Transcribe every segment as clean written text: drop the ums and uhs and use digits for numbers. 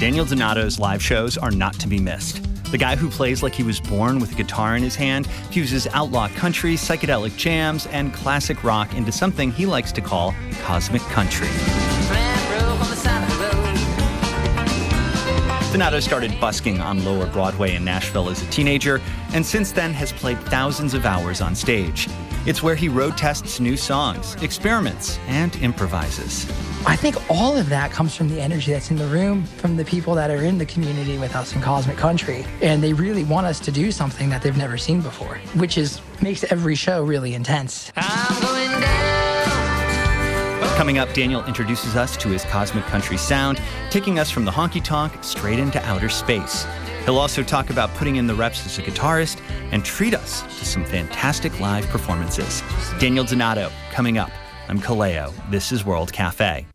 Daniel Donato's live shows are not to be missed. The guy who plays like he was born with a guitar in his hand fuses outlaw country, psychedelic jams, and classic rock into something he likes to call cosmic country. Donato started busking on Lower Broadway in Nashville as a teenager, and since then has played thousands of hours on stage. It's where he road tests new songs, experiments, and improvises. I think all of that comes from the energy that's in the room, from the people that are in the community with us in Cosmic Country. And they really want us to do something that they've never seen before, which makes every show really intense. I'm going down. Coming up, Daniel introduces us to his Cosmic Country sound, taking us from the honky-tonk straight into outer space. He'll also talk about putting in the reps as a guitarist and treat us to some fantastic live performances. Daniel Donato, coming up. I'm Kaleo. This is World Cafe.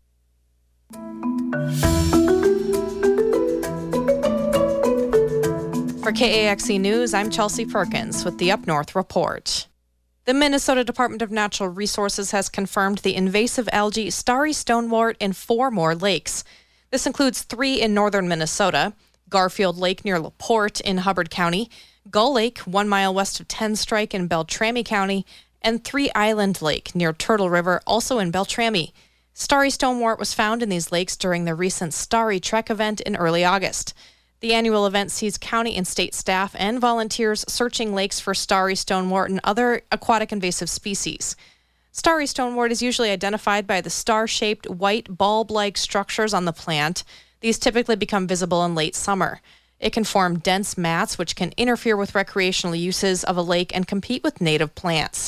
For KAXE News, I'm Chelsea Perkins with the Up North Report. The Minnesota Department of Natural Resources has confirmed the invasive algae starry stonewort in 4 more lakes. This includes 3 in northern Minnesota, Garfield Lake near LaPorte in Hubbard County, Gull Lake 1 mile west of Tenstrike in Beltrami County, and 3 Island Lake near Turtle River, also in Beltrami. Starry stonewort was found in these lakes during the recent Starry Trek event in early August. The annual event sees county and state staff and volunteers searching lakes for starry stonewort and other aquatic invasive species. Starry stonewort is usually identified by the star-shaped white bulb-like structures on the plant. These typically become visible in late summer. It can form dense mats which can interfere with recreational uses of a lake and compete with native plants.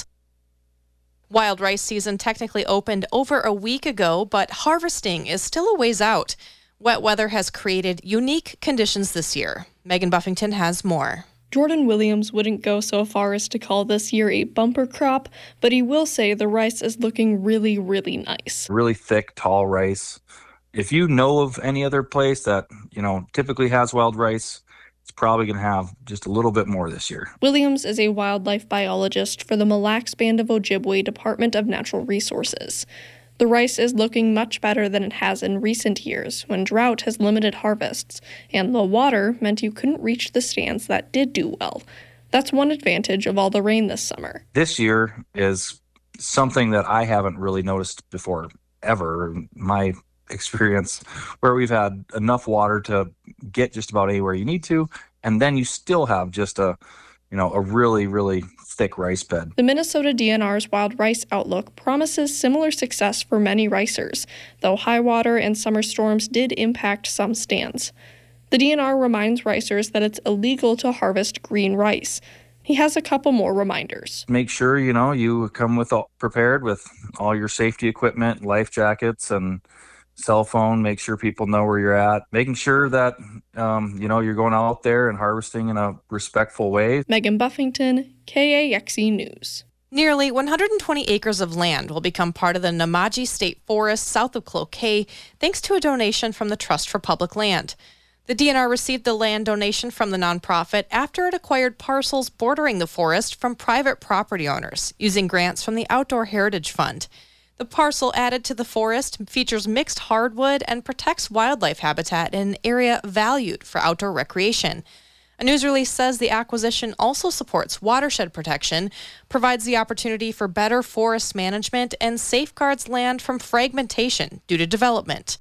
Wild rice season technically opened over a week ago, but harvesting is still a ways out. Wet weather has created unique conditions this year. Megan Buffington has more. Jordan Williams wouldn't go so far as to call this year a bumper crop, but he will say the rice is looking really, really nice. Really thick, tall rice. If you know of any other place that, typically has wild rice, it's probably going to have just a little bit more this year. Williams is a wildlife biologist for the Mille Lacs Band of Ojibwe Department of Natural Resources. The rice is looking much better than it has in recent years, when drought has limited harvests, and the water meant you couldn't reach the stands that did do well. That's one advantage of all the rain this summer. This year is something that I haven't really noticed before, ever, in my experience, where we've had enough water to get just about anywhere you need to, and then you still have just a really, really thick rice bed. The Minnesota DNR's Wild Rice Outlook promises similar success for many ricers, though high water and summer storms did impact some stands. The DNR reminds ricers that it's illegal to harvest green rice. He has a couple more reminders. Make sure, you come prepared with all your safety equipment, life jackets, and cell phone. Make sure people know where you're at. Making sure that, you're going out there and harvesting in a respectful way. Megan Buffington, KAXE News. Nearly 120 acres of land will become part of the Namaji State Forest south of Cloquet, thanks to a donation from the Trust for Public Land. The DNR received the land donation from the nonprofit after it acquired parcels bordering the forest from private property owners using grants from the Outdoor Heritage Fund. The parcel added to the forest features mixed hardwood and protects wildlife habitat in an area valued for outdoor recreation. A news release says the acquisition also supports watershed protection, provides the opportunity for better forest management, and safeguards land from fragmentation due to development.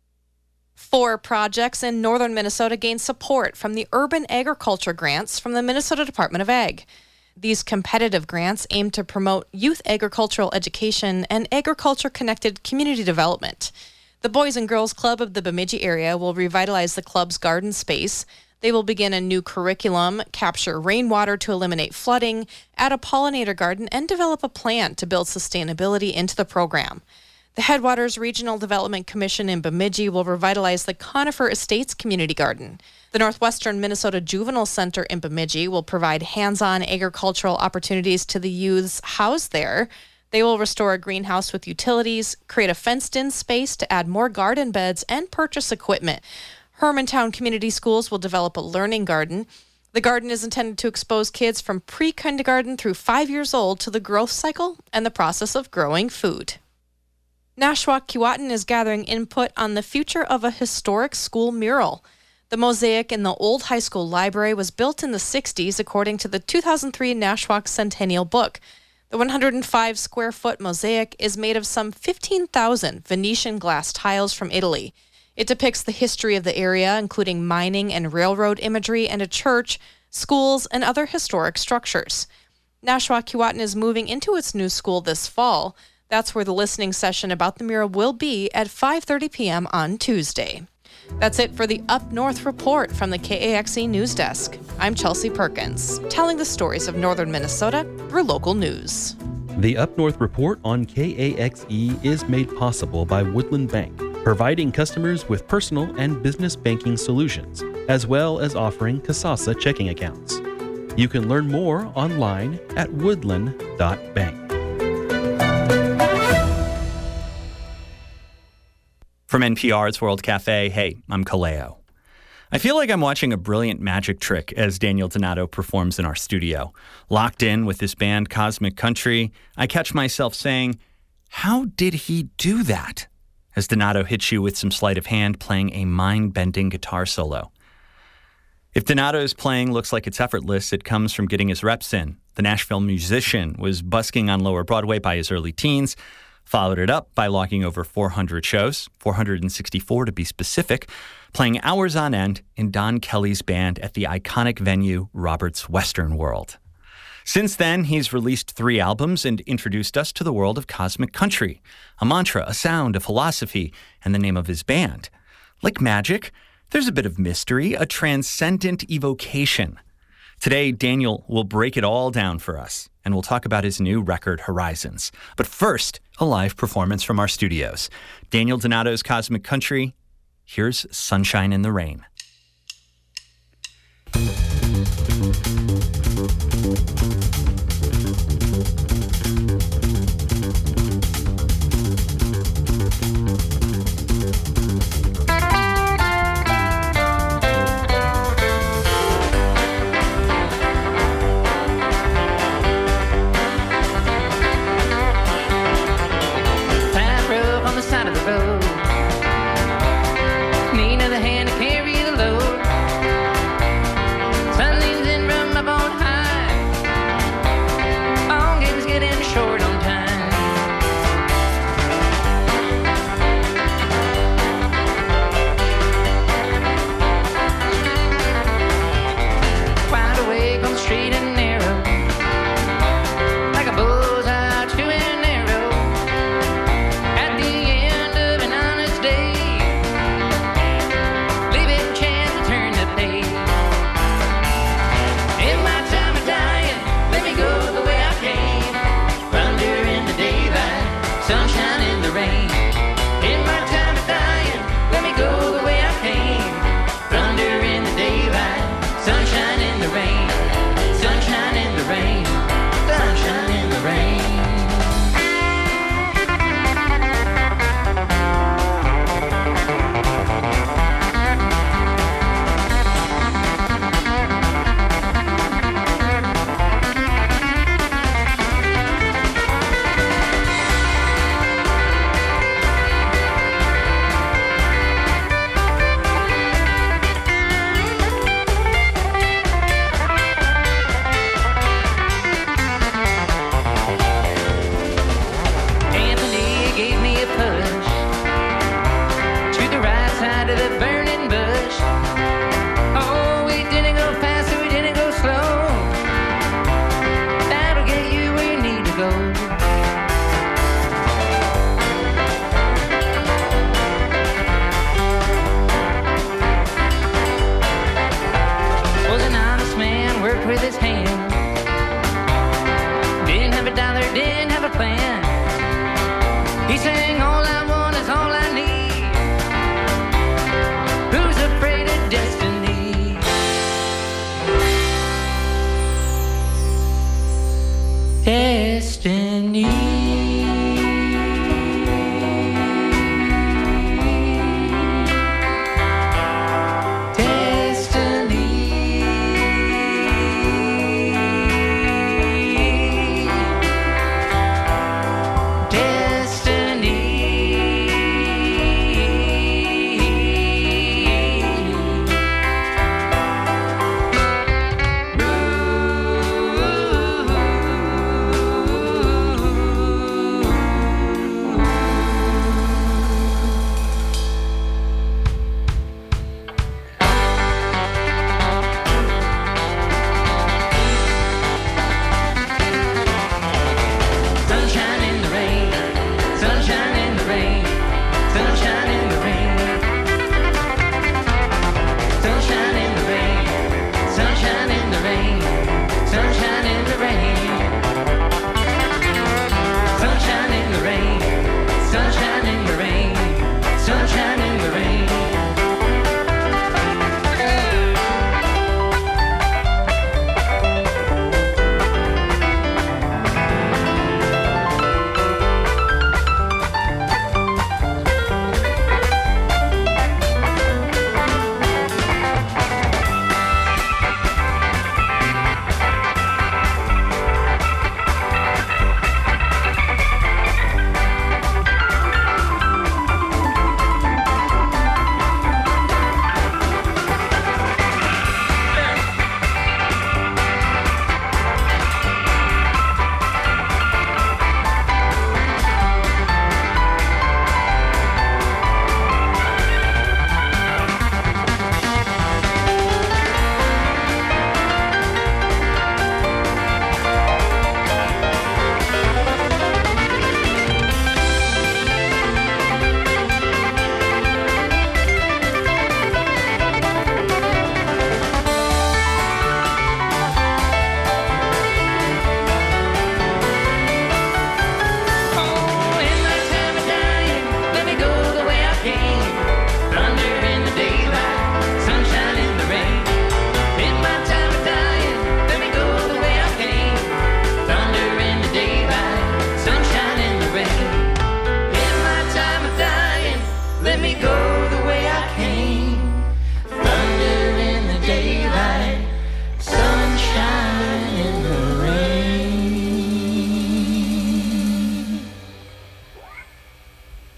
4 projects in northern Minnesota gained support from the Urban Agriculture Grants from the Minnesota Department of Ag. These competitive grants aim to promote youth agricultural education and agriculture-connected community development. The Boys and Girls Club of the Bemidji area will revitalize the club's garden space. They will begin a new curriculum, capture rainwater to eliminate flooding, add a pollinator garden, and develop a plan to build sustainability into the program. The Headwaters Regional Development Commission in Bemidji will revitalize the Conifer Estates Community Garden. The Northwestern Minnesota Juvenile Center in Bemidji will provide hands-on agricultural opportunities to the youths housed there. They will restore a greenhouse with utilities, create a fenced-in space to add more garden beds, and purchase equipment. Hermantown Community Schools will develop a learning garden. The garden is intended to expose kids from pre-kindergarten through 5 years old to the growth cycle and the process of growing food. Nashwauk Keewatin is gathering input on the future of a historic school mural. The mosaic in the old high school library was built in the 60s, according to the 2003 Nashwauk Centennial Book. The 105-square-foot mosaic is made of some 15,000 Venetian glass tiles from Italy. It depicts the history of the area, including mining and railroad imagery, and a church, schools, and other historic structures. Nashwauk Keewatin is moving into its new school this fall. That's where the listening session about the mural will be at 5:30 p.m. on Tuesday. That's it for the Up North Report from the KAXE News Desk. I'm Chelsea Perkins, telling the stories of northern Minnesota through local news. The Up North Report on KAXE is made possible by Woodland Bank, providing customers with personal and business banking solutions, as well as offering Kasasa checking accounts. You can learn more online at woodland.bank. From NPR's World Cafe, hey, I'm Kaleo. I feel like I'm watching a brilliant magic trick as Daniel Donato performs in our studio. Locked in with his band Cosmic Country, I catch myself saying, how did he do that? As Donato hits you with some sleight of hand playing a mind-bending guitar solo. If Donato's playing looks like it's effortless, it comes from getting his reps in. The Nashville musician was busking on Lower Broadway by his early teens, followed it up by logging over 400 shows, 464 to be specific, playing hours on end in Don Kelly's band at the iconic venue Robert's Western World. Since then, he's released 3 albums and introduced us to the world of Cosmic Country, a mantra, a sound, a philosophy, and the name of his band. Like magic, there's a bit of mystery, a transcendent evocation. Today, Daniel will break it all down for us, and we'll talk about his new record, Horizons. But first, a live performance from our studios. Daniel Donato's Cosmic Country. Here's Sunshine in the Rain.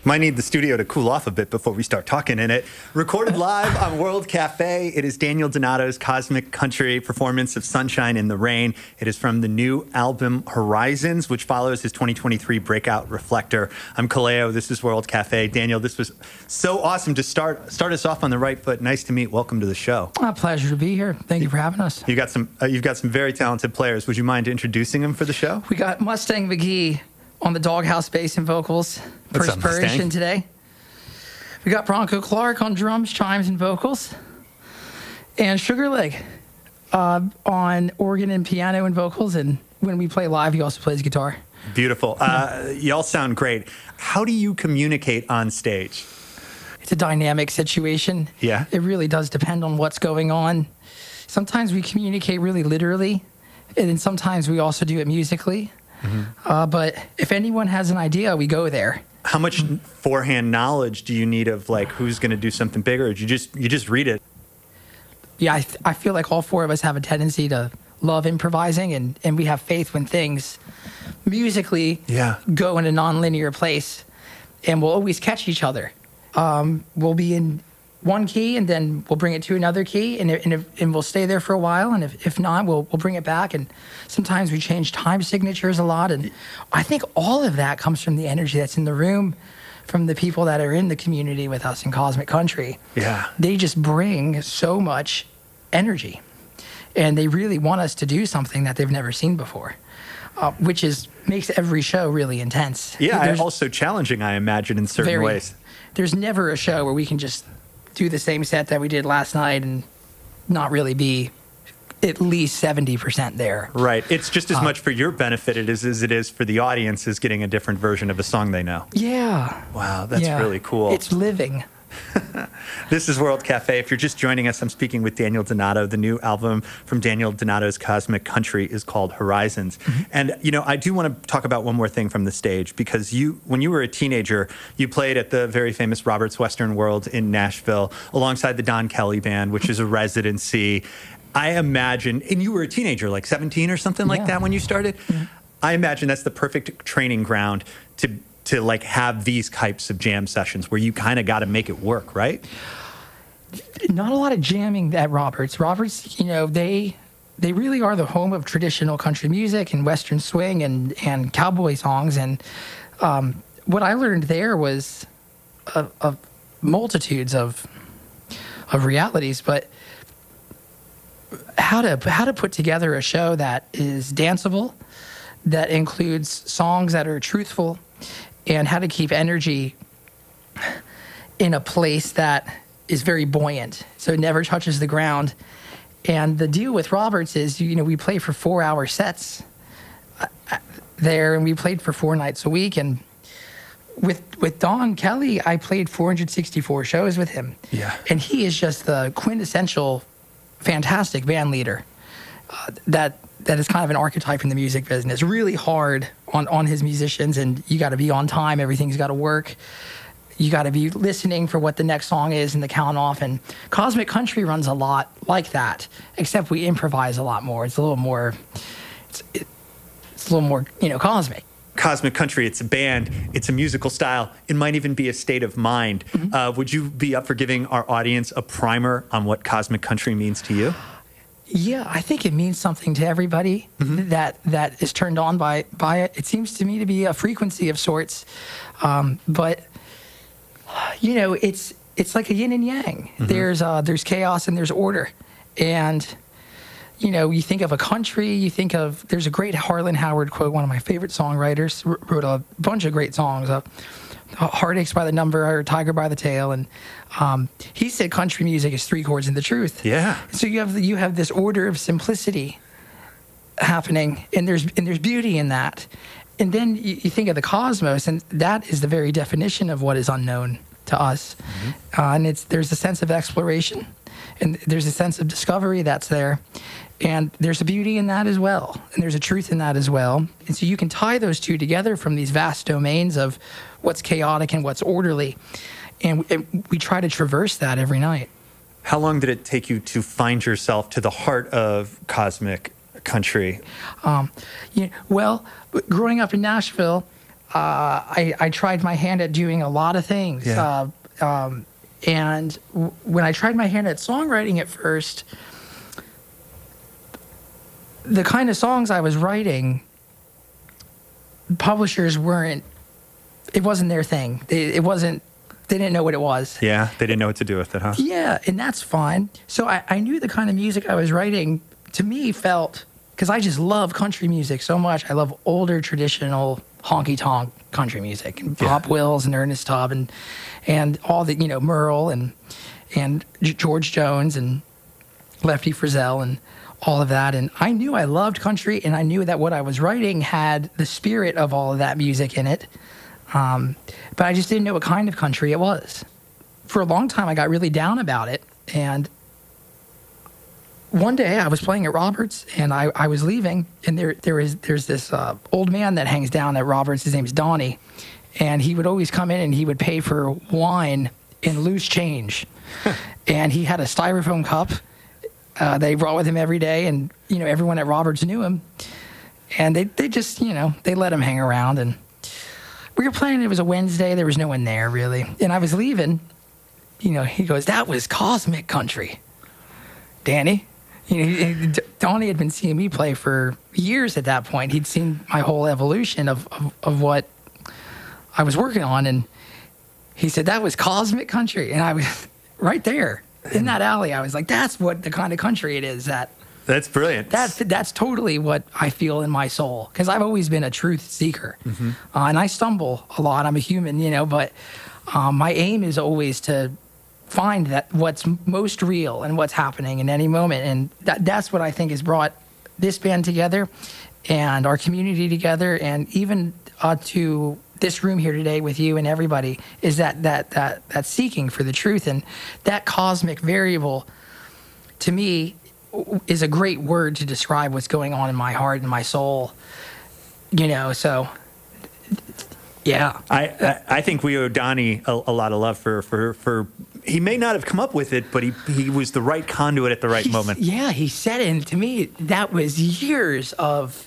Might need the studio to cool off a bit before we start talking in it. Recorded live on World Cafe, it is Daniel Donato's Cosmic Country performance of Sunshine in the Rain. It is from the new album Horizons, which follows his 2023 breakout Reflector. I'm Kaleo. This is World Cafe. Daniel, this was so awesome to start us off on the right foot. Nice to meet. Welcome to the show. A pleasure to be here. Thank you for having us. You've got some very talented players. Would you mind introducing them for the show? We got Mustang McGee on the Doghouse bass and vocals. What's up, Mustang? Perspiration today. We got Bronco Clark on drums, chimes, and vocals. And Sugar Leg on organ and piano and vocals. And when we play live, he also plays guitar. Beautiful. Y'all sound great. How do you communicate on stage? It's a dynamic situation. Yeah. It really does depend on what's going on. Sometimes we communicate really literally, and then sometimes we also do it musically. Mm-hmm. But if anyone has an idea, we go there. How much forehand knowledge do you need of like who's going to do something bigger? Or you just read it? Yeah, I feel like all four of us have a tendency to love improvising, and we have faith when things musically go in a non-linear place, and we'll always catch each other. We'll be in one key, and then we'll bring it to another key, and we'll stay there for a while, and if not, we'll bring it back. And sometimes we change time signatures a lot, and I think all of that comes from the energy that's in the room, from the people that are in the community with us in Cosmic Country. Yeah. They just bring so much energy, and they really want us to do something that they've never seen before, which makes every show really intense. Yeah, also challenging, I imagine, in certain ways. There's never a show where we can just do the same set that we did last night and not really be at least 70% there. Right. It's just as much for your benefit as it is for the audience is getting a different version of a song they know. Yeah. Wow, that's really cool. It's living. This is World Cafe. If you're just joining us, I'm speaking with Daniel Donato. The new album from Daniel Donato's Cosmic Country is called Horizons. Mm-hmm. And, I do want to talk about one more thing from the stage, because when you were a teenager, you played at the very famous Robert's Western World in Nashville alongside the Don Kelly Band, which is a residency. I imagine, and you were a teenager, like 17 or something like that when you started. Mm-hmm. I imagine that's the perfect training ground to like have these types of jam sessions where you kind of got to make it work, right? Not a lot of jamming at Roberts. Roberts, they really are the home of traditional country music and Western swing and cowboy songs. And what I learned there was of multitudes of realities, but how to put together a show that is danceable, that includes songs that are truthful, and how to keep energy in a place that is very buoyant, so it never touches the ground. And the deal with Roberts is, we play for 4-hour sets there, and we played for 4 nights a week. And with Don Kelly, I played 464 shows with him. Yeah. And he is just the quintessential fantastic band leader that is kind of an archetype in the music business. Really hard on his musicians, and you got to be on time. Everything's got to work. You got to be listening for what the next song is and the count off. And Cosmic Country runs a lot like that, except we improvise a lot more. It's a little more, cosmic. Cosmic Country, it's a band, it's a musical style, it might even be a state of mind. Mm-hmm. Would you be up for giving our audience a primer on what Cosmic Country means to you? Yeah, I think it means something to everybody that is turned on by it. It seems to me to be a frequency of sorts, but it's like a yin and yang. Mm-hmm. There's chaos and there's order, and you think of a country, there's a great Harlan Howard quote. One of my favorite songwriters wrote a bunch of great songs. Heartaches by the Number, or Tiger by the Tail, and he said country music is 3 chords and the truth. Yeah. So you have this order of simplicity happening, and there's beauty in that. And then you think of the cosmos, and that is the very definition of what is unknown to us. Mm-hmm. And there's a sense of exploration, and there's a sense of discovery that's there. And there's a beauty in that as well. And there's a truth in that as well. And so you can tie those two together from these vast domains of what's chaotic and what's orderly. And we try to traverse that every night. How long did it take you to find yourself to the heart of Cosmic Country? Well, growing up in Nashville, I tried my hand at doing a lot of things. Yeah. When I tried my hand at songwriting at first, the kind of songs I was writing, publishers it wasn't their thing. They didn't know what it was. Yeah, they didn't know what to do with it, huh? Yeah, and that's fine. So I knew the kind of music I was writing, to me, felt, because I just love country music so much. I love older, traditional, honky-tonk country music, and Bob Wills and Ernest Tubb and all the, Merle and George Jones and Lefty Frizzell and all of that. And I knew I loved country, and I knew that what I was writing had the spirit of all of that music in it. But I just didn't know what kind of country it was. For a long time, I got really down about it. And one day I was playing at Roberts, and I was leaving, and there's this old man that hangs down at Roberts. His name's Donnie. And he would always come in and he would pay for wine in loose change. And he had a styrofoam cup. They brought with him every day, and, everyone at Roberts knew him. And they just, they let him hang around. And we were playing, it was a Wednesday, there was no one there, really. And I was leaving, he goes, "That was cosmic country, Danny." Donnie had been seeing me play for years at that point. He'd seen my whole evolution of what I was working on. And he said, "That was cosmic country." And I was right there in that alley. I was like, that's what the kind of country it is. That's brilliant. That's totally what I feel in my soul, because I've always been a truth seeker. Mm-hmm. And I stumble a lot. I'm a human, but my aim is always to find that what's most real and what's happening in any moment. And that's what I think has brought this band together and our community together, and even to this room here today with you and everybody, is that seeking for the truth. And that cosmic variable, to me, is a great word to describe what's going on in my heart and my soul, so yeah. I think we owe Donnie a lot of love for he may not have come up with it, but he was the right conduit at the right moment. Yeah, he said it, and to me, that was years of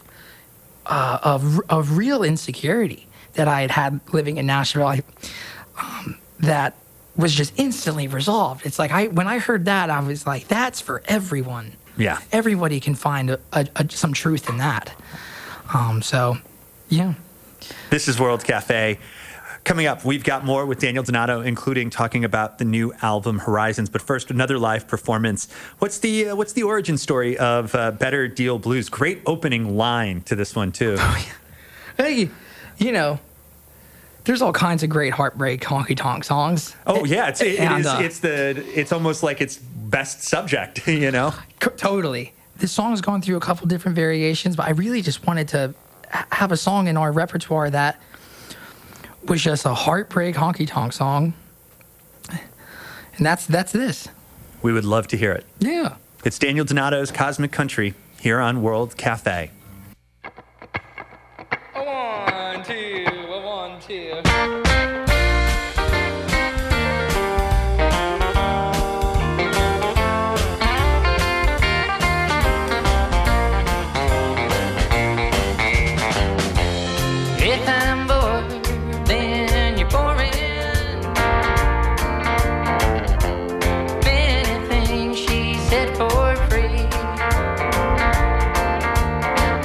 real insecurity that I had living in Nashville. That was just instantly resolved. It's like when I heard that, I was like, that's for everyone. Yeah. Everybody can find some truth in that. So, yeah. This is World Cafe. Coming up, we've got more with Daniel Donato, including talking about the new album Horizons. But first, another live performance. What's the origin story of Better Deal Blues? Great opening line to this one too. Oh, yeah. Hey, there's all kinds of great heartbreak honky tonk songs. Oh yeah, it's almost like its best subject, Totally. This song's gone through a couple different variations, but I really just wanted to have a song in our repertoire that was just a heartbreak honky tonk song, and that's this. We would love to hear it. Yeah. It's Daniel Donato's Cosmic Country here on World Cafe. A 1, 2, a 1, 2. If I'm bored, then you're boring. Many things she said for free.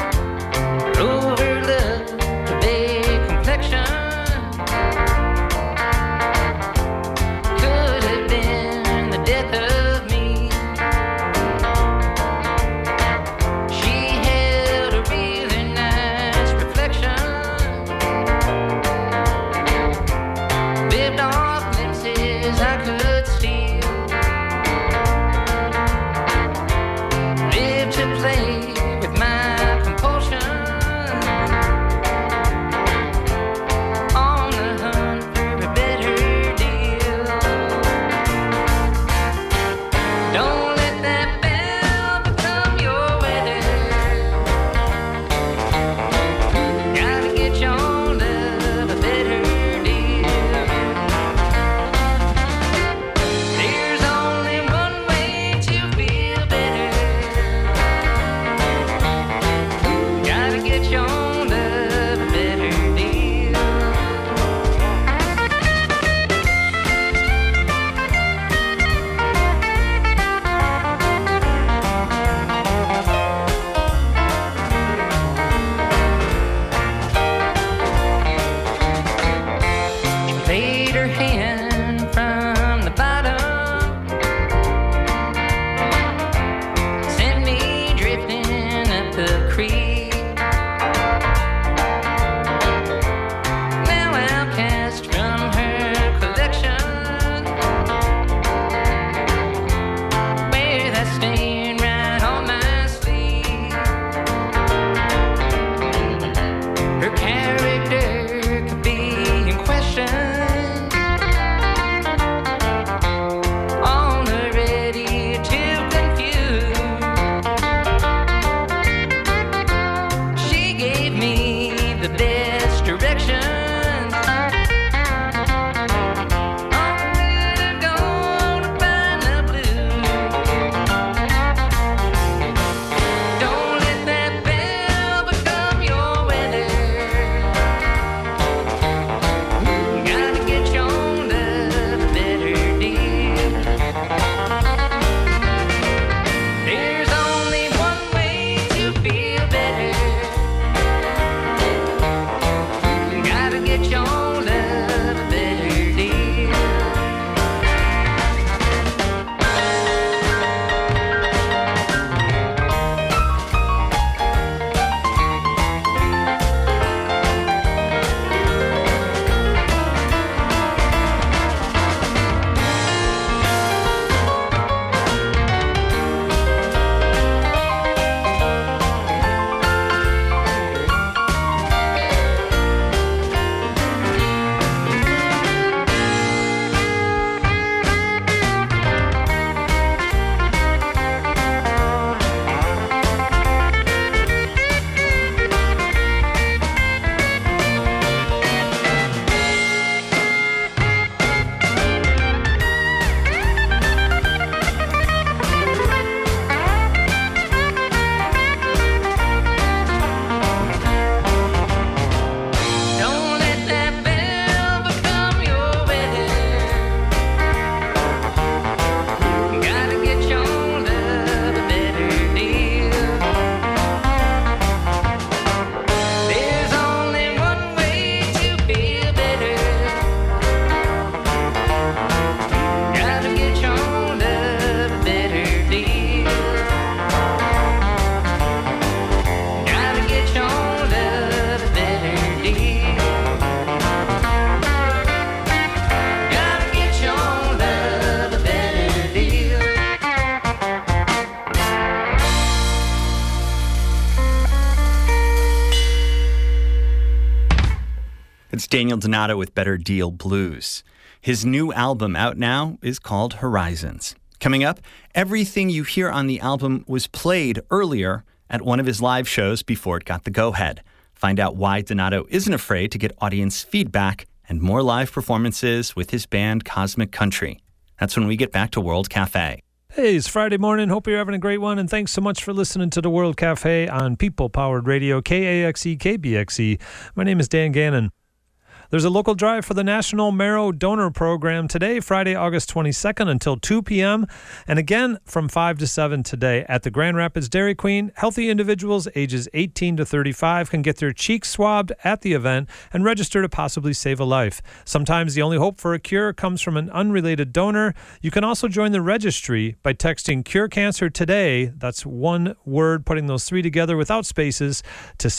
That's Daniel Donato with Better Deal Blues. His new album out now is called Horizons. Coming up, everything you hear on the album was played earlier at one of his live shows before it got the go-ahead. Find out why Donato isn't afraid to get audience feedback and more live performances with his band Cosmic Country. That's when we get back to World Cafe. Hey, it's Friday morning. Hope you're having a great one, and thanks so much for listening to the World Cafe on People-Powered Radio, KAXE, KBXE. My name is Dan Gannon. There's a local drive for the National Marrow Donor Program today, Friday, August 22nd until 2 p.m. And again, from 5 to 7 today at the Grand Rapids Dairy Queen. Healthy individuals ages 18 to 35 can get their cheeks swabbed at the event and register to possibly save a life. Sometimes the only hope for a cure comes from an unrelated donor. You can also join the registry by texting Cure Cancer Today, that's one word, putting those three together without spaces, to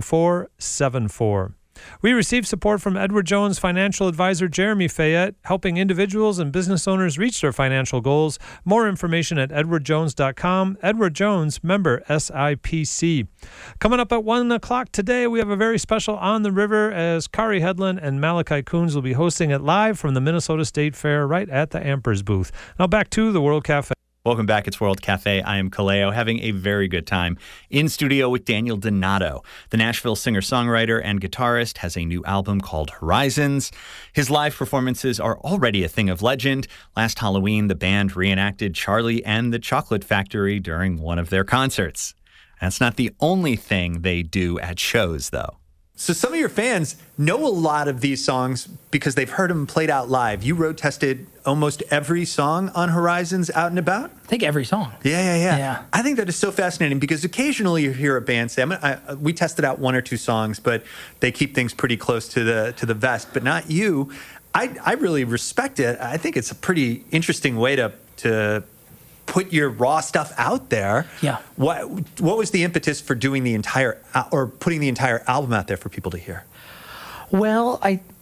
61474. We receive support from Edward Jones financial advisor Jeremy Fayette, helping individuals and business owners reach their financial goals. More information at edwardjones.com. Edward Jones, member SIPC. Coming up at 1 o'clock today, we have a very special On the River as Kari Hedlund and Malachi Coons will be hosting it live from the Minnesota State Fair right at the Ampers booth. Now back to the World Cafe. Welcome back. It's World Cafe. I am Kaleo, having a very good time in studio with Daniel Donato. The Nashville singer-songwriter and guitarist has a new album called Horizons. His live performances are already a thing of legend. Last Halloween, the band reenacted Charlie and the Chocolate Factory during one of their concerts. That's not the only thing they do at shows, though. So some of your fans know a lot of these songs because they've heard them played out live. You road tested almost every song on Horizons out and about? I think every song. Yeah. I think that is so fascinating because occasionally you hear a band say, we tested out one or two songs, but they keep things pretty close to the vest, but not you. I really respect it. I think it's a pretty interesting way to put your raw stuff out there. Yeah. What was the impetus for doing the entire or putting the entire album out there for people to hear? Well,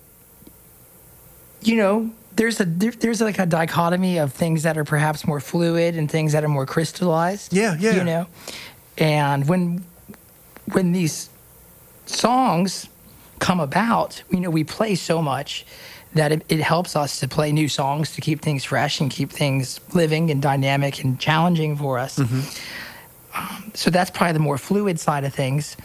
there's like a dichotomy of things that are perhaps more fluid and things that are more crystallized. Yeah. And when these songs come about, we play so much that it helps us to play new songs to keep things fresh and keep things living and dynamic and challenging for us. Mm-hmm. So that's probably the more fluid side of things.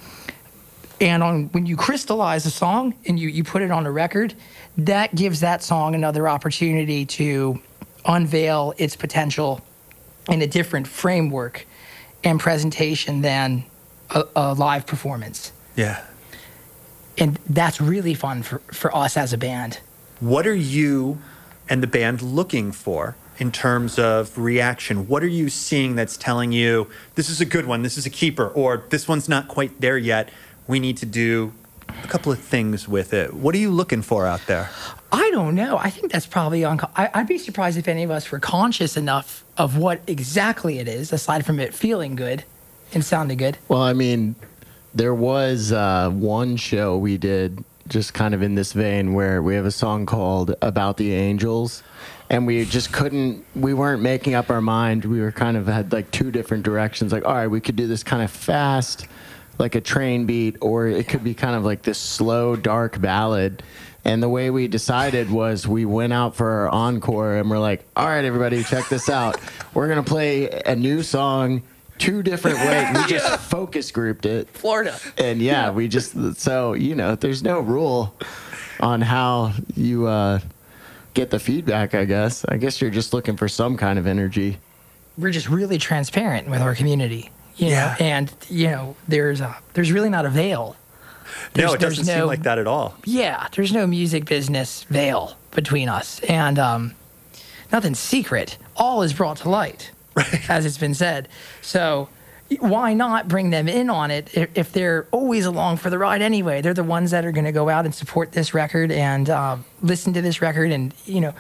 And when you crystallize a song and you put it on a record, that gives that song another opportunity to unveil its potential in a different framework and presentation than a live performance. Yeah. And that's really fun for us as a band. What are you and the band looking for in terms of reaction? What are you seeing that's telling you, this is a good one, this is a keeper, or this one's not quite there yet, we need to do a couple of things with it? What are you looking for out there? I don't know. I think that's probably I'd be surprised if any of us were conscious enough of what exactly it is, aside from it feeling good and sounding good. Well, there was one show we did just kind of in this vein where we have a song called About the Angels, and we weren't making up our mind. We were kind of had like two different directions. Like, all right, we could do this kind of fast, like a train beat, or it could be kind of like this slow, dark ballad. And the way we decided was we went out for our encore and we're like, all right, everybody, check this out. We're going to play a new song two different ways. We just focus grouped it. Florida. And we just, so, there's no rule on how you get the feedback, I guess. I guess you're just looking for some kind of energy. We're just really transparent with our community, know, and, there's really not a veil. No, it doesn't seem like that at all. Yeah, there's no music business veil between us, and nothing's secret. All is brought to light. Right. As it's been said. So why not bring them in on it if they're always along for the ride anyway? They're the ones that are going to go out and support this record and listen to this record and,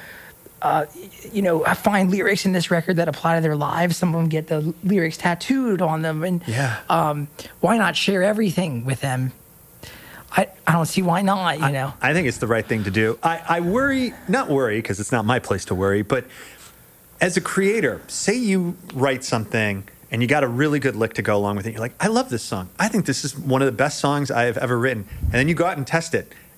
find lyrics in this record that apply to their lives. Some of them get the lyrics tattooed on them. And why not share everything with them? I don't see why not, I think it's the right thing to do. I not worry because it's not my place to worry, but as a creator, say you write something and you got a really good lick to go along with it. You're like, I love this song. I think this is one of the best songs I have ever written. And then you go out and test it.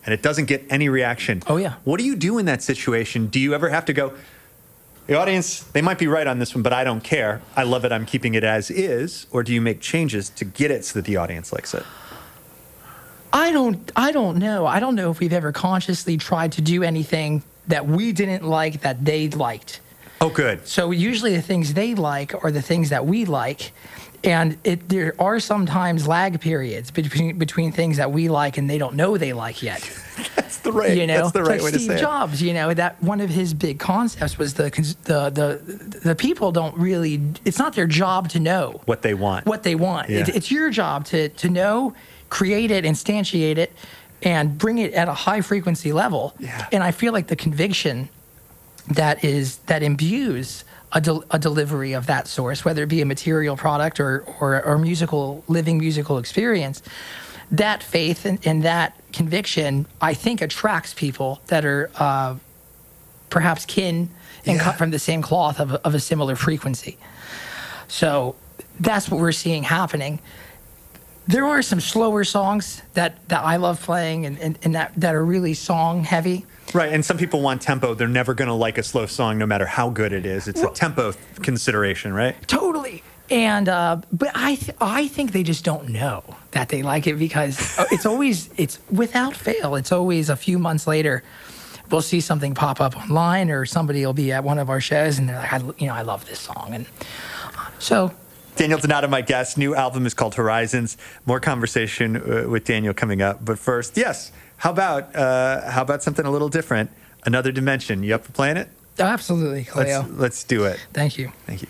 and it doesn't get any reaction. Oh, yeah. What do you do in that situation? Do you ever have to go, the audience, they might be right on this one, but I don't care. I love it. I'm keeping it as is. Or do you make changes to get it so that the audience likes it? I don't know. I don't know if we've ever consciously tried to do anything that we didn't like that they liked. Oh, good. So usually the things they like are the things that we like. And there are sometimes lag periods between things that we like and they don't know they like yet. That's the right, that's the right way to say it. Steve Jobs, that one of his big concepts was the people don't really, it's not their job to know what they want. Yeah. It's your job to know, create it, instantiate it, and bring it at a high frequency level. Yeah. And I feel like the conviction that imbues a delivery of that source, whether it be a material product or living musical experience, that faith and that conviction, I think, attracts people that are perhaps kin and cut from the same cloth of a similar frequency. So that's what we're seeing happening. There are some slower songs that I love playing and that are really song heavy. Right, and some people want tempo. They're never going to like a slow song no matter how good it is. It's a tempo consideration, right? Totally. And but I think they just don't know that they like it because it's without fail. It's always a few months later, we'll see something pop up online or somebody will be at one of our shows and they're like, I love this song. And so... Daniel Donato, my guest. New album is called Horizons. More conversation with Daniel coming up. But first, yes, how about something a little different? Another Dimension. You up for playing it? Absolutely, Cleo. Let's do it. Thank you. Thank you.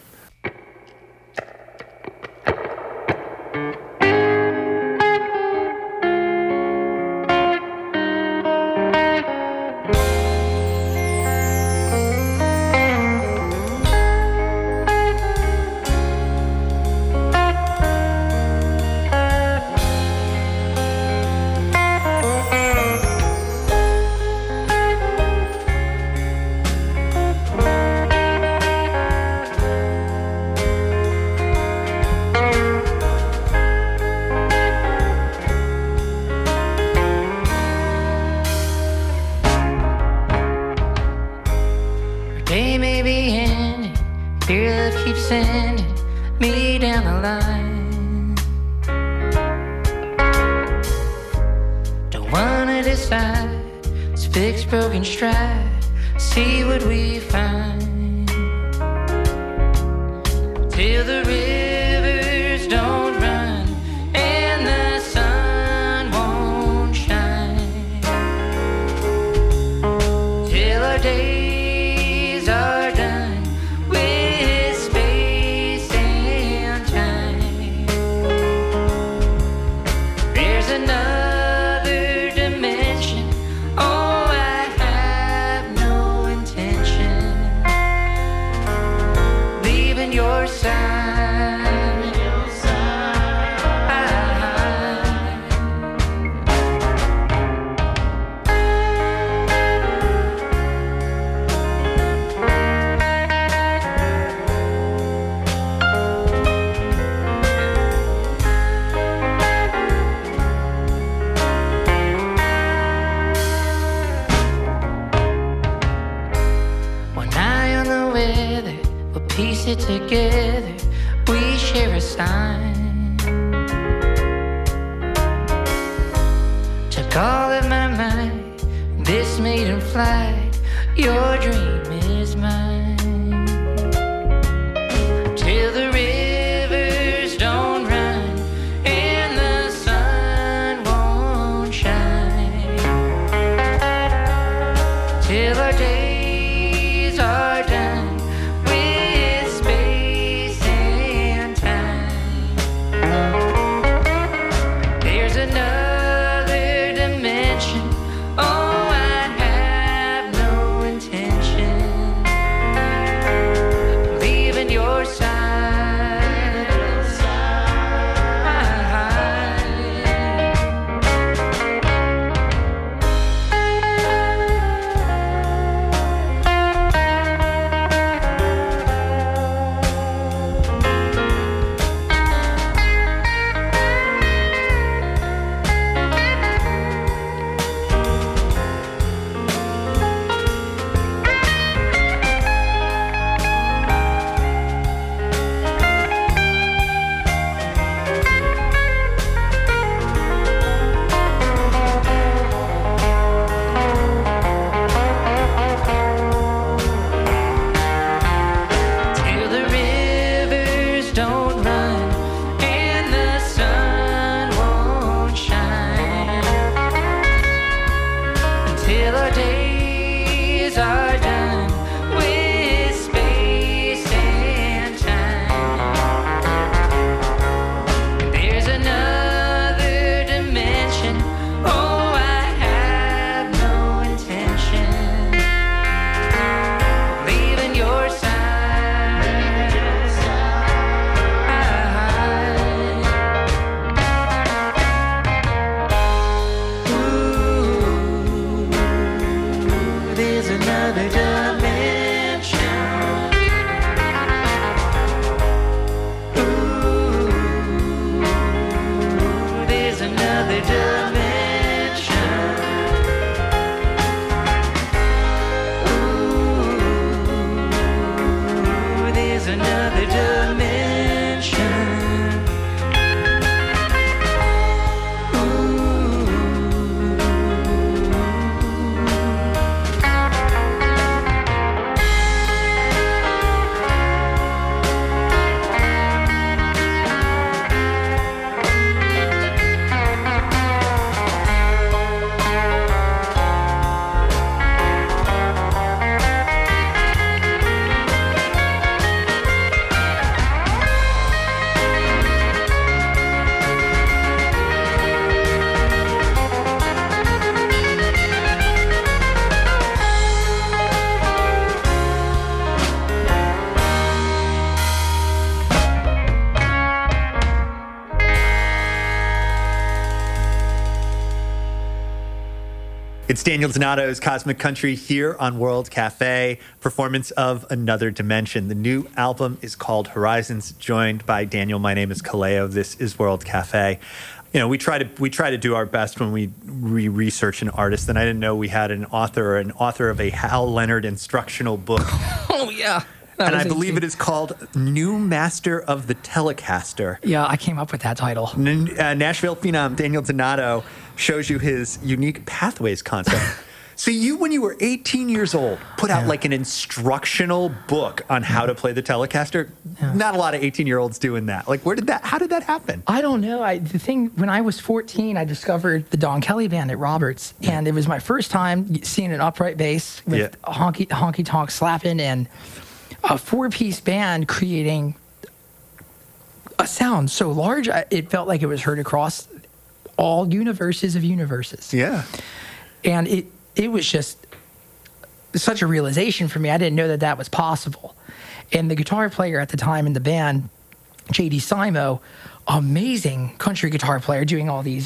It's Daniel Donato's Cosmic Country here on World Cafe, performance of Another Dimension. The new album is called Horizons, joined by Daniel. My name is Kaleo. This is World Cafe. You know, we try to do our best when we research an artist, and I didn't know we had an author of a Hal Leonard instructional book. Oh, yeah. And I believe it is called New Master of the Telecaster. Yeah, I came up with that title. Nashville phenom Daniel Donato shows you his unique pathways concept. So you, when you were 18 years old, put out like an instructional book on how to play the Telecaster. Yeah. Not a lot of 18-year-olds doing that. Like, how did that happen? I don't know. When I was 14, I discovered the Don Kelly Band at Roberts, and it was my first time seeing an upright bass with a honky tonk slapping and a 4-piece band creating a sound so large it felt like it was heard across all universes of universes. Yeah. And it was just such a realization for me. I didn't know that was possible. And the guitar player at the time in the band, J.D. Simo, amazing country guitar player doing all these.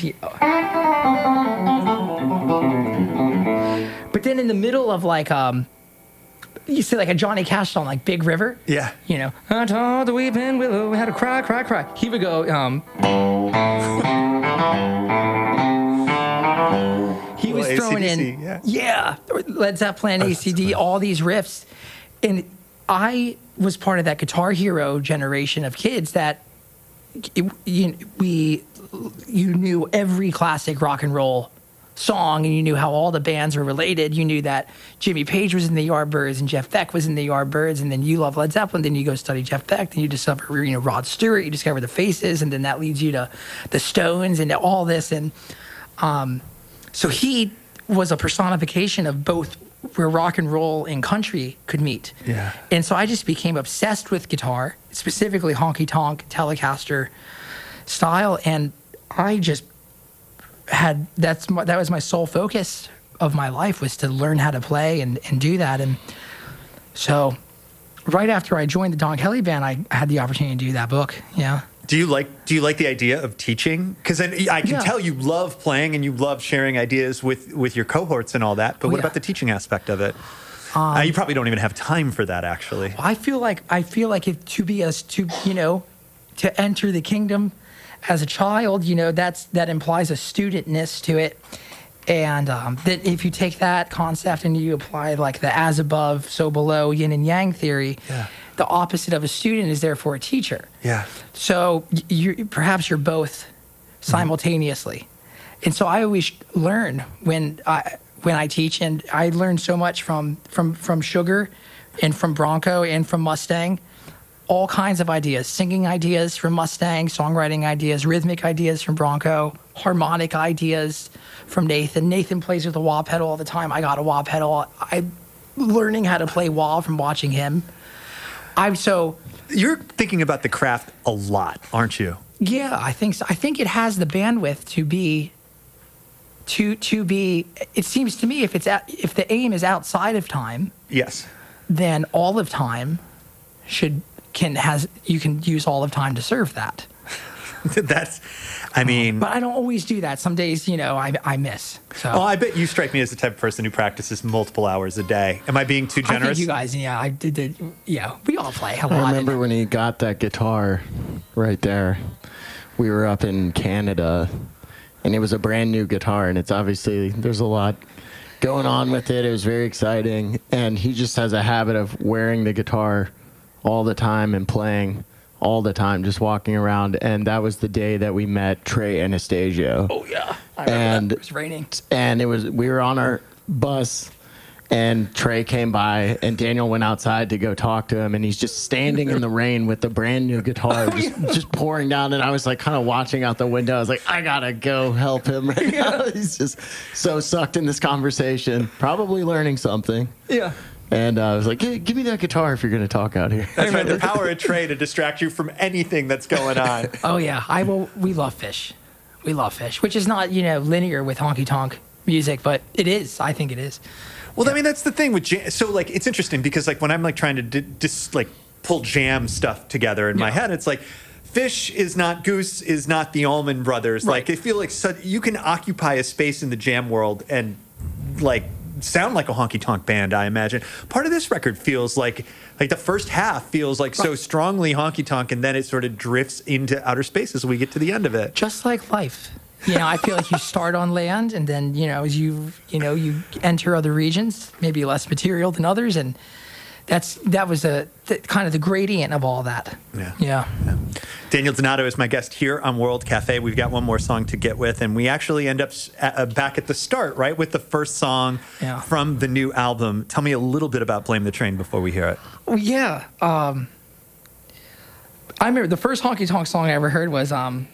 But then in the middle of like you see like a Johnny Cash song, like Big River. Yeah. You know, I told the weeping willow we had to cry, cry, cry. He would go, he was throwing in, Led Zeppelin, AC/DC, all these riffs. And I was part of that Guitar Hero generation of kids that you knew every classic rock and roll song, and you knew how all the bands were related. You knew that Jimmy Page was in the Yardbirds and Jeff Beck was in the Yardbirds, and then you love Led Zeppelin, then you go study Jeff Beck, then you discover Rod Stewart, you discover the Faces, and then that leads you to the Stones and all this. And so he was a personification of both where rock and roll and country could meet. Yeah. And so I just became obsessed with guitar, specifically honky tonk Telecaster style, and I just that was my sole focus of my life, was to learn how to play and do that. And so right after I joined the Don Kelly Band, I had the opportunity to do that book. Yeah. Do you like the idea of teaching? Because I can tell you love playing and you love sharing ideas with your cohorts and all that. But what about the teaching aspect of it? You probably don't even have time for that, actually. I feel like to enter the kingdom as a child, that implies a studentness to it. And that if you take that concept and you apply like the as above, so below, yin and yang theory, the opposite of a student is therefore a teacher. Yeah. So perhaps you're both simultaneously. And so I always learn when I teach, and I learned so much from Sugar and from Bronco and from Mustang. All kinds of ideas, singing ideas from Mustang, songwriting ideas, rhythmic ideas from Bronco, harmonic ideas from Nathan. Nathan plays with a wah pedal all the time. I got a wah pedal. I'm learning how to play wah from watching him. You're thinking about the craft a lot, aren't you? Yeah, I think so. I think it has the bandwidth to be. It seems to me if the aim is outside of time. Yes. Then all of time you can use all of time to serve that. But I don't always do that. Some days, I miss. So. Oh, I bet you strike me as the type of person who practices multiple hours a day. Am I being too generous? I think you guys, I did. We all play a lot. I remember when he got that guitar right there. We were up in Canada, and it was a brand new guitar, and it's obviously there's a lot going on with it. It was very exciting, and he just has a habit of wearing the guitar all the time and playing all the time, just walking around. And that was the day that we met Trey Anastasio. Oh yeah, I remember that. It was raining, and we were on our bus, and Trey came by, and Daniel went outside to go talk to him, and he's just standing in the rain with the brand new guitar just pouring down. And I was like kind of watching out the window. I was like, I gotta go help him right now. He's just so sucked in this conversation, probably learning something. Yeah. And I was like, hey, give me that guitar if you're going to talk out here. That's right, the power of Trey to distract you from anything that's going on. Oh, yeah. We love Fish. We love Fish, which is not, linear with honky-tonk music, but it is. I think it is. Well, that's the thing with jam. So, it's interesting because, when I'm, trying to pull jam stuff together in my head, it's like Fish is not Goose is not the Allman Brothers. Right. I feel like you can occupy a space in the jam world and like sound like a honky tonk band, I imagine. Part of this record feels like the first half feels like so strongly honky tonk, and then it sort of drifts into outer space as we get to the end of it. Just like life. I feel like you start on land, and then, as you enter other regions, maybe less material than others, and that was kind of the gradient of all that. Yeah. Daniel Donato is my guest here on World Cafe. We've got one more song to get with, and we actually end up back at the start, right, with the first song from the new album. Tell me a little bit about Blame the Train before we hear it. Yeah. I remember the first honky tonk song I ever heard was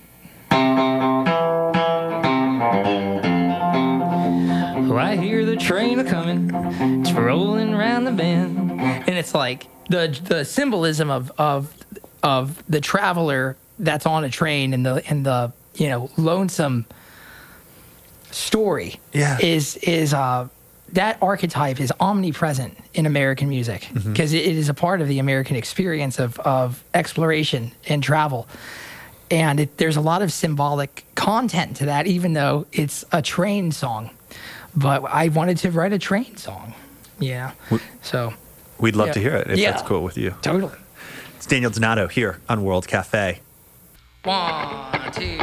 Oh, I hear the train a-coming, it's rolling around the bend. And it's like the symbolism of the traveler that's on a train and the lonesome story is that archetype is omnipresent in American music because it is a part of the American experience of exploration and travel. And there's a lot of symbolic content to that, even though it's a train song. But I wanted to write a train song. Yeah. So we'd love to hear it if that's cool with you. Totally. It's Daniel Donato here on World Cafe. 1, 2.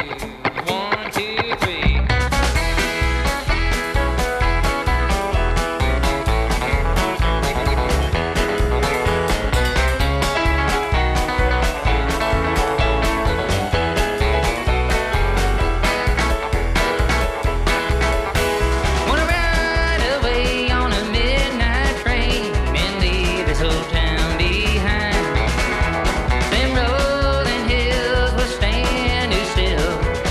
Them rolling hills will stand you still.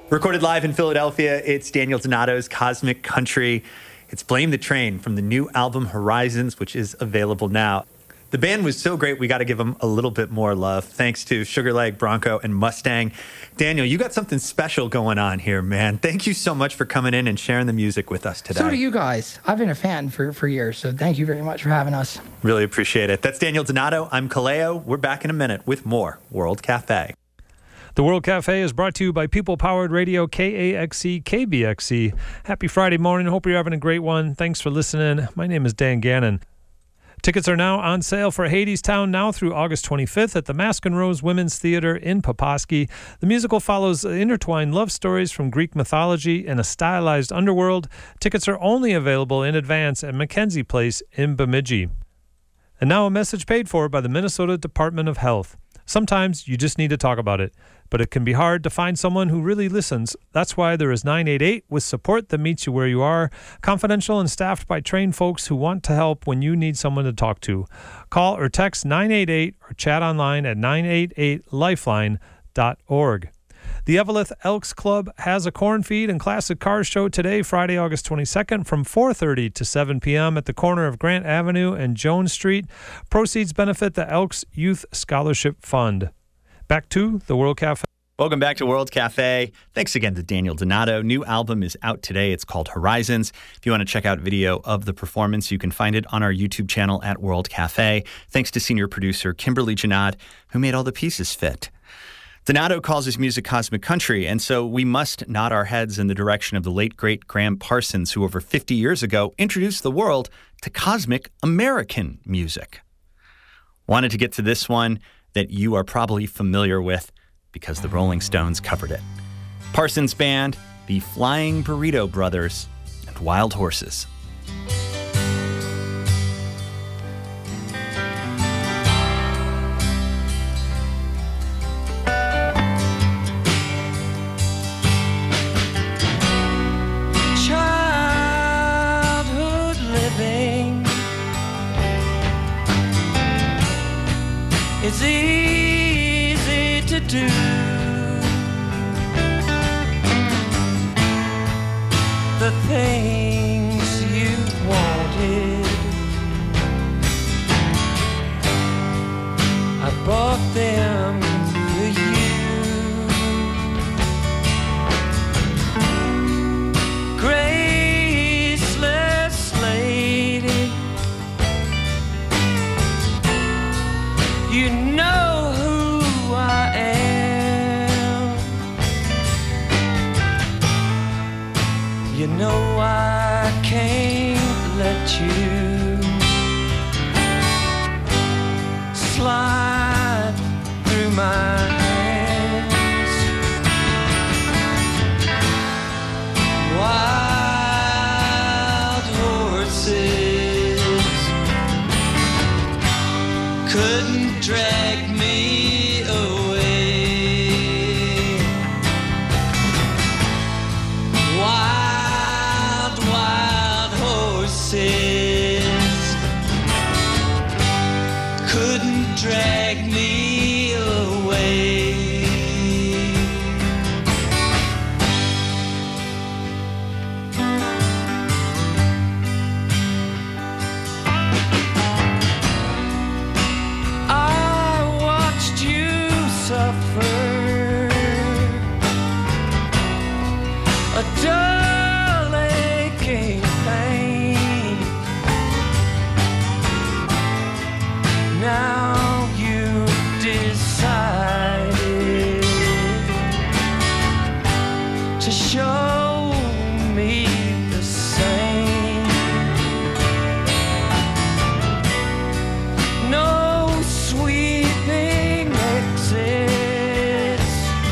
Recorded live in Philadelphia, it's Daniel Donato's Cosmic Country. It's Blame the Train from the new album Horizons, which is available now. The band was so great, we got to give them a little bit more love. Thanks to Sugarleg, Bronco, and Mustang. Daniel, you got something special going on here, man. Thank you so much for coming in and sharing the music with us today. So do you guys. I've been a fan for years, so thank you very much for having us. Really appreciate it. That's Daniel Donato. I'm Kaleo. We're back in a minute with more World Cafe. The World Cafe is brought to you by People-Powered Radio, KAXE, KBXE. Happy Friday morning. Hope you're having a great one. Thanks for listening. My name is Dan Gannon. Tickets are now on sale for Hadestown now through August 25th at the Mask and Rose Women's Theater in Poposky. The musical follows intertwined love stories from Greek mythology and a stylized underworld. Tickets are only available in advance at Mackenzie Place in Bemidji. And now a message paid for by the Minnesota Department of Health. Sometimes you just need to talk about it, but it can be hard to find someone who really listens. That's why there is 988 with support that meets you where you are, confidential and staffed by trained folks who want to help when you need someone to talk to. Call or text 988 or chat online at 988lifeline.org. The Eveleth Elks Club has a corn feed and classic car show today, Friday, August 22nd from 4:30 to 7 p.m. at the corner of Grant Avenue and Jones Street. Proceeds benefit the Elks Youth Scholarship Fund. Back to the World Cafe. Welcome back to World Cafe. Thanks again to Daniel Donato. New album is out today. It's called Horizons. If you want to check out video of the performance, you can find it on our YouTube channel at World Cafe. Thanks to senior producer Kimberly Janad, who made all the pieces fit. Donato calls his music cosmic country, and so we must nod our heads in the direction of the late, great Graham Parsons, who over 50 years ago introduced the world to cosmic American music. Wanted to get to this one that you are probably familiar with because the Rolling Stones covered it. Parsons Band, the Flying Burrito Brothers, and Wild Horses. It's easy to do. The things you wanted, I brought them to you. Graceless lady, you know who I am. You know I can't let you slide through my hands. Wild horses couldn't drag me away. Wild, wild horses couldn't drag me away. A dull aching pain. Now you decided to show me the same. No sweeping exits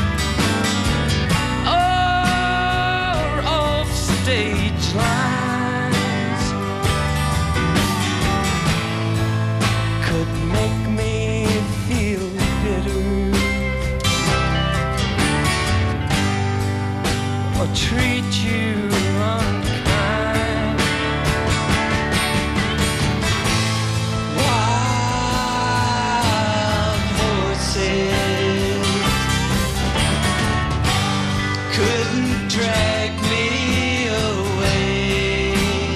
or off stage lines could make me feel bitter or treat you unkind. Wild horses could couldn't drag me away.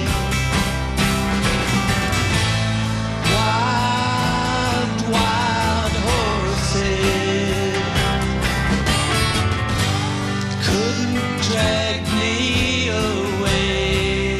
Wild, wild horses couldn't drag me away.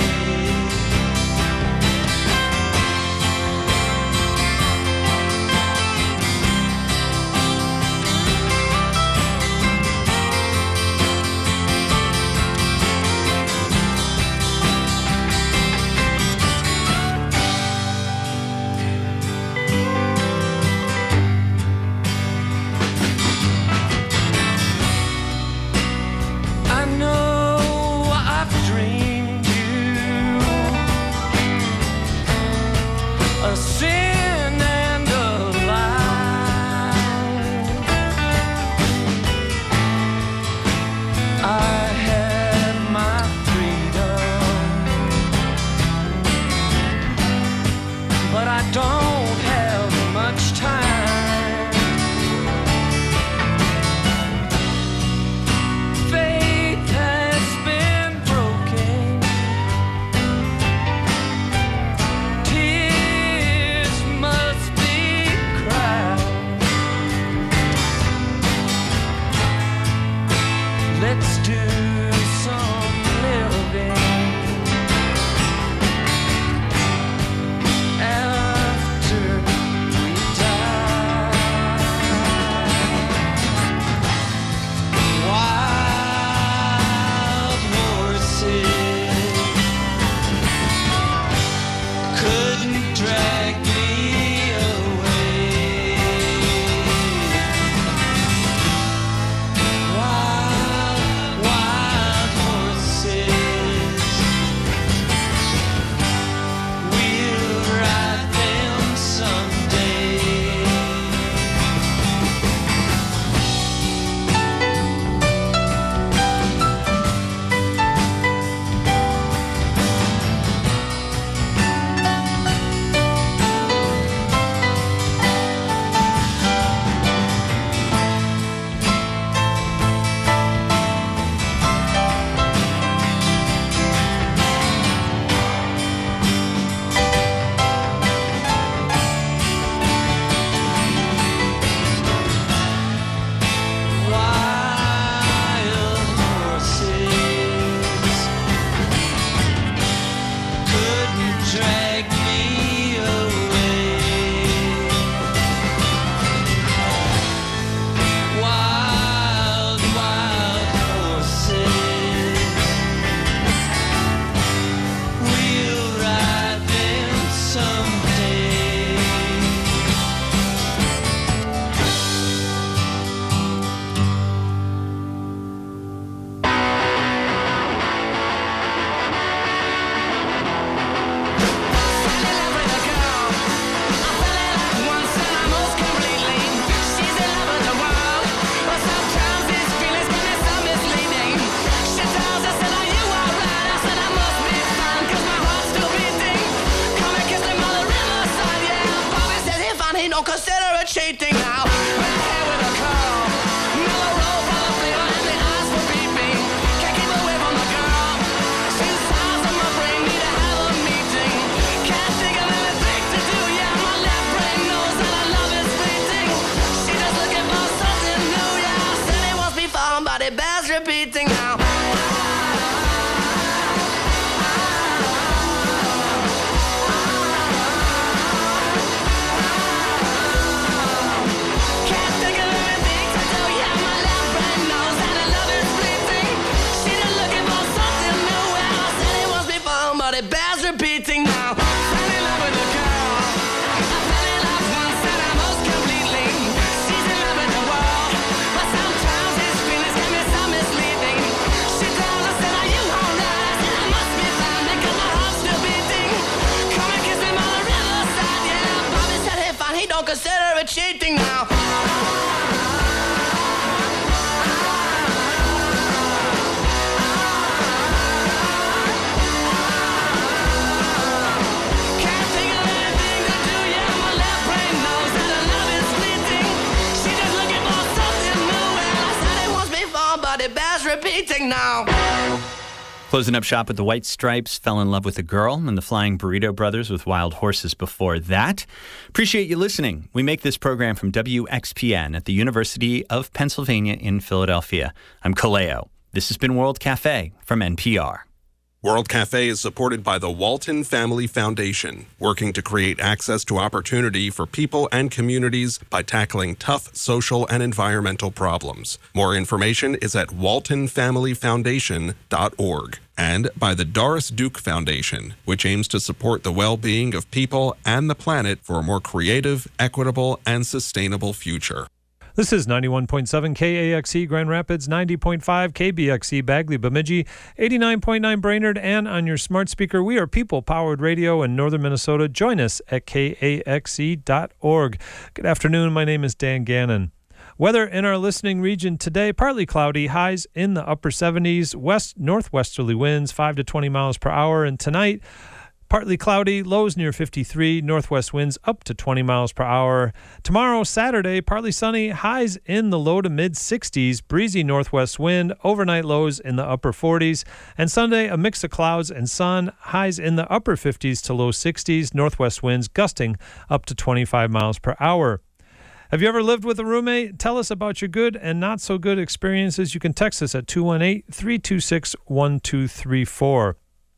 sing now. Closing up shop with the White Stripes, Fell in Love with a Girl, and the Flying Burrito Brothers with Wild Horses before that. Appreciate you listening. We make this program from WXPN at the University of Pennsylvania in Philadelphia. I'm Kaleo. This has been World Cafe from NPR. World Cafe is supported by the Walton Family Foundation, working to create access to opportunity for people and communities by tackling tough social and environmental problems. More information is at waltonfamilyfoundation.org. And by the Doris Duke Foundation, which aims to support the well-being of people and the planet for a more creative, equitable, and sustainable future. This is 91.7 KAXE Grand Rapids, 90.5 KBXE Bagley Bemidji, 89.9 Brainerd, and on your smart speaker, we are people-powered radio in northern Minnesota. Join us at kaxe.org. Good afternoon. My name is Dan Gannon. Weather in our listening region today, partly cloudy, highs in the upper 70s, northwesterly winds 5 to 20 miles per hour, and tonight, partly cloudy, lows near 53, northwest winds up to 20 miles per hour. Tomorrow, Saturday, partly sunny, highs in the low to mid 60s, breezy northwest wind, overnight lows in the upper 40s. And Sunday, a mix of clouds and sun, highs in the upper 50s to low 60s, northwest winds gusting up to 25 miles per hour. Have you ever lived with a roommate? Tell us about your good and not so good experiences. You can text us at 218-326-1234.